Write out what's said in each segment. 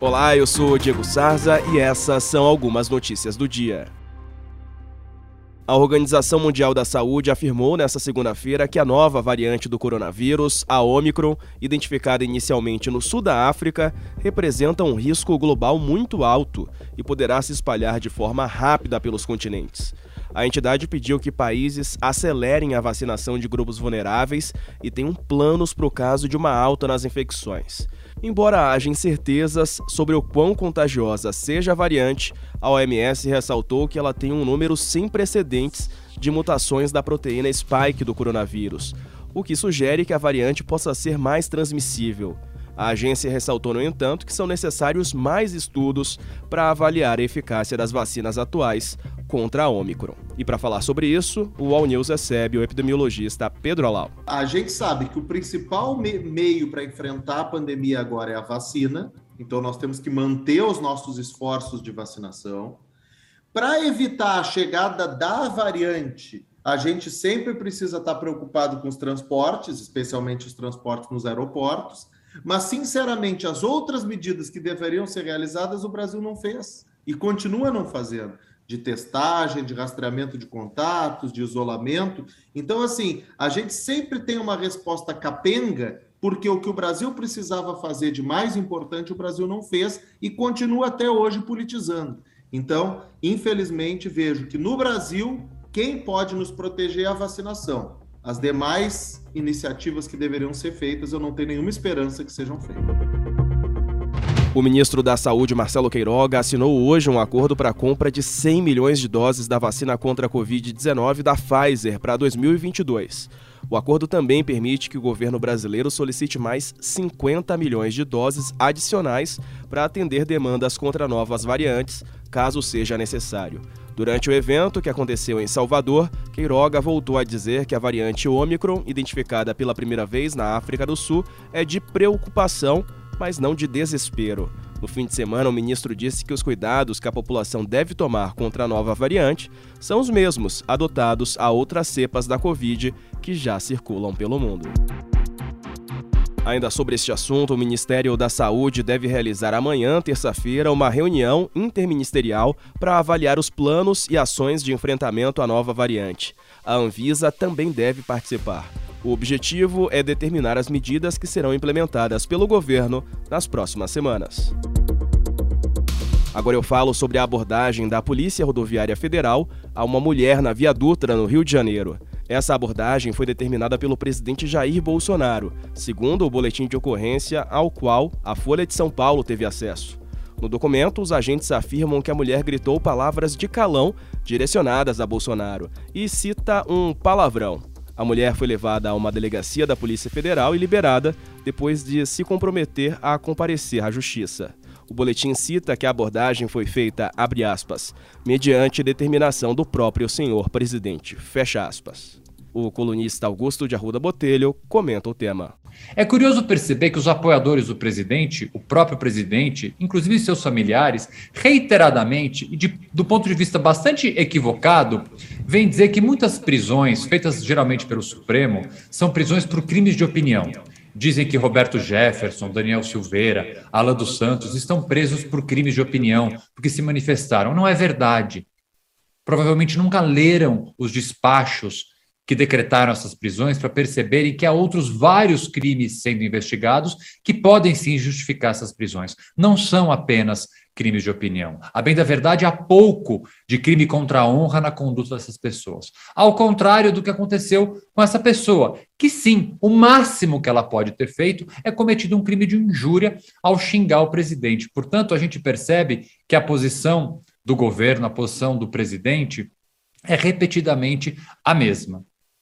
Olá, eu sou o Diego Sarza e essas são algumas notícias do dia. A Organização Mundial da Saúde afirmou nesta segunda-feira que a nova variante do coronavírus, a Ômicron, identificada inicialmente no sul da África, representa um risco global muito alto e poderá se espalhar de forma rápida pelos continentes. A entidade pediu que países acelerem a vacinação de grupos vulneráveis e tenham planos para o caso de uma alta nas infecções. Embora haja incertezas sobre o quão contagiosa seja a variante, a OMS ressaltou que ela tem um número sem precedentes de mutações da proteína spike do coronavírus, o que sugere que a variante possa ser mais transmissível. A agência ressaltou, no entanto, que são necessários mais estudos para avaliar a eficácia das vacinas atuais contra a Ômicron. E para falar sobre isso, o All News recebe o epidemiologista Pedro Alau. A gente sabe que o principal meio para enfrentar a pandemia agora é a vacina, então nós temos que manter os nossos esforços de vacinação. Para evitar a chegada da variante, a gente sempre precisa estar preocupado com os transportes, especialmente os transportes nos aeroportos, mas, sinceramente, as outras medidas que deveriam ser realizadas, o Brasil não fez e continua não fazendo, de testagem, de rastreamento de contatos, de isolamento. Então, assim, a gente sempre tem uma resposta capenga, porque o que o Brasil precisava fazer de mais importante, o Brasil não fez e continua até hoje politizando. Então, infelizmente, vejo que no Brasil, quem pode nos proteger é a vacinação. As demais iniciativas que deveriam ser feitas, eu não tenho nenhuma esperança que sejam feitas. O ministro da Saúde, Marcelo Queiroga, assinou hoje um acordo para a compra de 100 milhões de doses da vacina contra a Covid-19 da Pfizer para 2022. O acordo também permite que o governo brasileiro solicite mais 50 milhões de doses adicionais para atender demandas contra novas variantes, caso seja necessário. Durante o evento, que aconteceu em Salvador, Queiroga voltou a dizer que a variante Ômicron, identificada pela primeira vez na África do Sul, é de preocupação, mas não de desespero. No fim de semana, o ministro disse que os cuidados que a população deve tomar contra a nova variante são os mesmos adotados a outras cepas da Covid que já circulam pelo mundo. Ainda sobre este assunto, o Ministério da Saúde deve realizar amanhã, terça-feira, uma reunião interministerial para avaliar os planos e ações de enfrentamento à nova variante. A Anvisa também deve participar. O objetivo é determinar as medidas que serão implementadas pelo governo nas próximas semanas. Agora eu falo sobre a abordagem da Polícia Rodoviária Federal a uma mulher na Via Dutra, no Rio de Janeiro. Essa abordagem foi determinada pelo presidente Jair Bolsonaro, segundo o boletim de ocorrência ao qual a Folha de São Paulo teve acesso. No documento, os agentes afirmam que a mulher gritou palavras de calão direcionadas a Bolsonaro e cita um palavrão. A mulher foi levada a uma delegacia da Polícia Federal e liberada depois de se comprometer a comparecer à Justiça. O boletim cita que a abordagem foi feita, abre aspas, mediante determinação do próprio senhor presidente, fecha aspas. O colunista Augusto de Arruda Botelho comenta o tema. É curioso perceber que os apoiadores do presidente, o próprio presidente, inclusive seus familiares, reiteradamente e do ponto de vista bastante equivocado, vêm dizer que muitas prisões, feitas geralmente pelo Supremo, são prisões por crimes de opinião. Dizem que Roberto Jefferson, Daniel Silveira, Alan dos Santos estão presos por crimes de opinião, porque se manifestaram. Não é verdade. Provavelmente nunca leram os despachos que decretaram essas prisões para perceberem que há outros vários crimes sendo investigados que podem sim justificar essas prisões. Não são apenas crimes de opinião. A bem da verdade, há pouco de crime contra a honra na conduta dessas pessoas. Ao contrário do que aconteceu com essa pessoa, que sim, o máximo que ela pode ter feito é cometido um crime de injúria ao xingar o presidente. Portanto, a gente percebe que a posição do governo, a posição do presidente é repetidamente a mesma.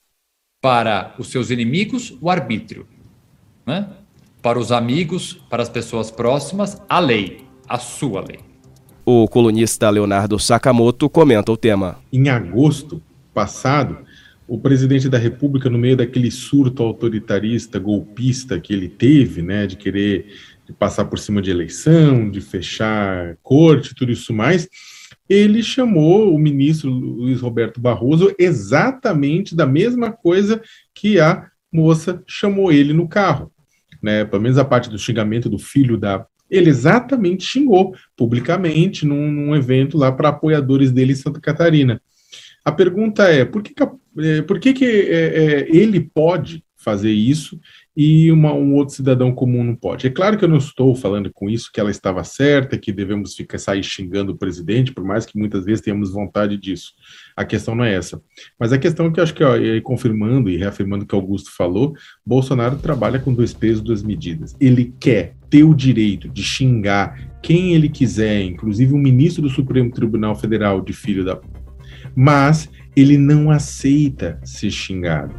Para os seus inimigos, o arbítrio, né? Para os amigos, para as pessoas próximas, a lei, a sua lei. O colunista Leonardo Sakamoto comenta o tema. Em agosto passado, o presidente da República, no meio daquele surto autoritarista, golpista que ele teve, né, de querer passar por cima de eleição, de fechar corte, tudo isso mais, ele chamou o ministro Luiz Roberto Barroso exatamente da mesma coisa que a moça chamou ele no carro, né? Pelo menos a parte do xingamento do filho da Ele exatamente xingou publicamente num evento lá para apoiadores dele em Santa Catarina. A pergunta é, por que ele pode fazer isso e um outro cidadão comum não pode? É claro que eu não estou falando com isso que ela estava certa, que devemos sair xingando o presidente, por mais que muitas vezes tenhamos vontade disso. A questão não é essa. Mas a questão é que eu acho que, confirmando e reafirmando o que Augusto falou, Bolsonaro trabalha com 2 pesos, 2 medidas. Ele quer ter o direito de xingar quem ele quiser, inclusive o ministro do Supremo Tribunal Federal de filho da... Mas ele não aceita ser xingado.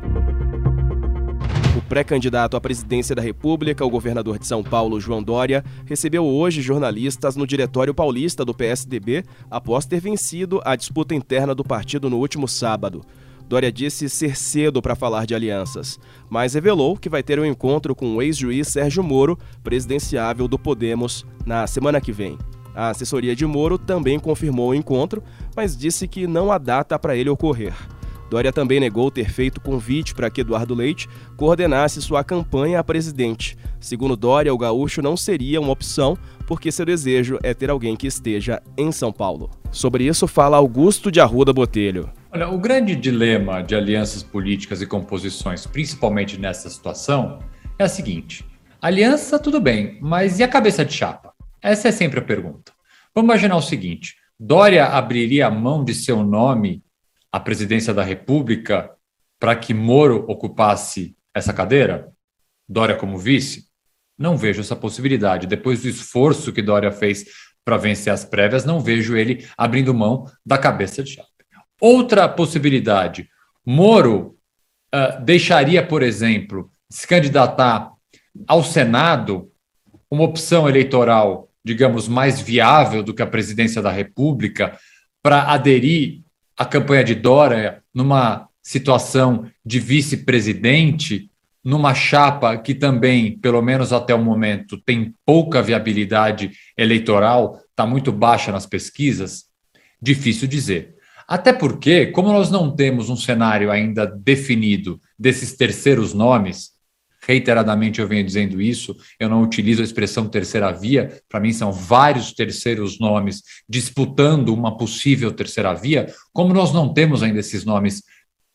O pré-candidato à presidência da República, o governador de São Paulo, João Dória, recebeu hoje jornalistas no Diretório Paulista do PSDB após ter vencido a disputa interna do partido no último sábado. Dória disse ser cedo para falar de alianças, mas revelou que vai ter um encontro com o ex-juiz Sérgio Moro, presidenciável do Podemos, na semana que vem. A assessoria de Moro também confirmou o encontro, mas disse que não há data para ele ocorrer. Dória também negou ter feito convite para que Eduardo Leite coordenasse sua campanha a presidente. Segundo Dória, o gaúcho não seria uma opção, porque seu desejo é ter alguém que esteja em São Paulo. Sobre isso fala Augusto de Arruda Botelho. Olha, o grande dilema de alianças políticas e composições, principalmente nessa situação, é a seguinte: aliança, tudo bem, mas e a cabeça de chapa? Essa é sempre a pergunta. Vamos imaginar o seguinte: Dória abriria a mão de seu nome à presidência da República para que Moro ocupasse essa cadeira? Dória como vice? Não vejo essa possibilidade. Depois do esforço que Dória fez para vencer as prévias, não vejo ele abrindo mão da cabeça de chapa. Outra possibilidade: Moro deixaria, por exemplo, se candidatar ao Senado, uma opção eleitoral, digamos, mais viável do que a presidência da República, para aderir à campanha de Dória numa situação de vice-presidente, numa chapa que também, pelo menos até o momento, tem pouca viabilidade eleitoral, está muito baixa nas pesquisas? Difícil dizer. Até porque, como nós não temos um cenário ainda definido desses terceiros nomes, reiteradamente eu venho dizendo isso, eu não utilizo a expressão terceira via, para mim são vários terceiros nomes disputando uma possível terceira via. Como nós não temos ainda esses nomes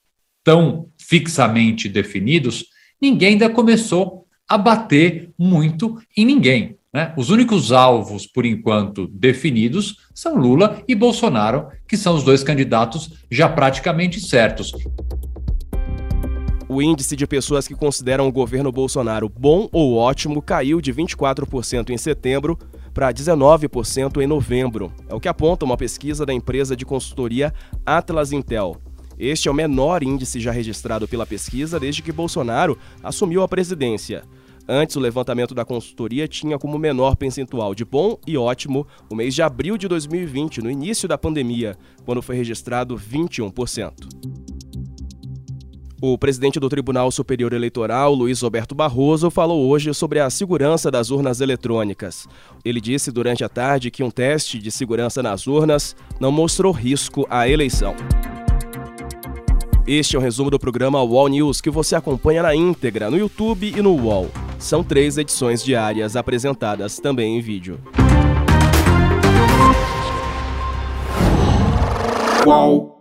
tão fixamente definidos, ninguém ainda começou a bater muito em ninguém, né? Os únicos alvos, por enquanto, definidos são Lula e Bolsonaro, que são os 2 candidatos já praticamente certos. O índice de pessoas que consideram o governo Bolsonaro bom ou ótimo caiu de 24% em setembro para 19% em novembro. É o que aponta uma pesquisa da empresa de consultoria Atlas Intel. Este é o menor índice já registrado pela pesquisa desde que Bolsonaro assumiu a presidência. Antes, o levantamento da consultoria tinha como menor percentual de bom e ótimo o mês de abril de 2020, no início da pandemia, quando foi registrado 21%. O presidente do Tribunal Superior Eleitoral, Luiz Roberto Barroso, falou hoje sobre a segurança das urnas eletrônicas. Ele disse durante a tarde que um teste de segurança nas urnas não mostrou risco à eleição. Este é o resumo do programa UOL News, que você acompanha na íntegra no YouTube e no UOL. São 3 edições diárias apresentadas também em vídeo. UOL.